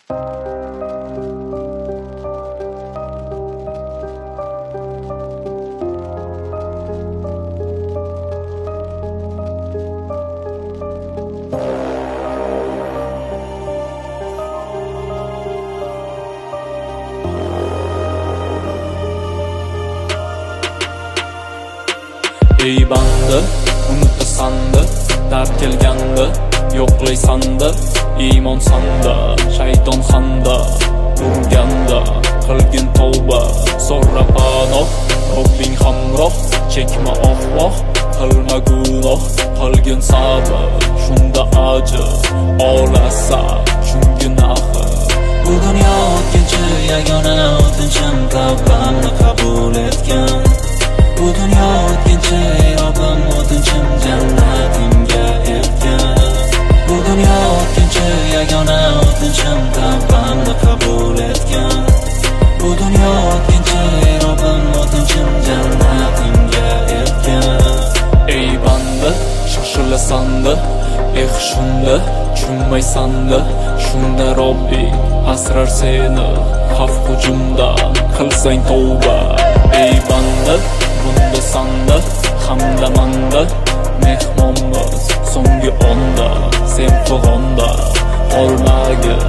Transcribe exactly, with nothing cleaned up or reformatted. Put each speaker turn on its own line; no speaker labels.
Ey banda, unutasan-da, dard kelganda, yo'qlaysan-da, iymon sanda, shayton xanda, urganda, qilgin tavba, so'ra panoh, Robbing hamroh, chekma oh-voh, qilma gunoh, qilgin sabr, shunda ajr, olasan, chunki nahi.
Bu dunyo o'tkinchi, yagona o'tinchim, tavbamni qabul etgan. Bu dunyo o'tkinchi, Robbim o'tinchim, jannatimga eltgan. Bu dunyo o'tkinchi, yagona o'tinchim, tavbamni qabul etgan. Bu dunyo o'tkinchi, Robbim o'tinchim, jannatimga eltgan.
Ey banda, shoshilasan-da, eh shunda tushunmaysan-da, shunda Robbing asrar seni xavf hujumdan, qilsang tavba. Ey banda, bunda sanda, hamda manda, mehmonmiz so'nggi onda, sen fig'onda qolmagin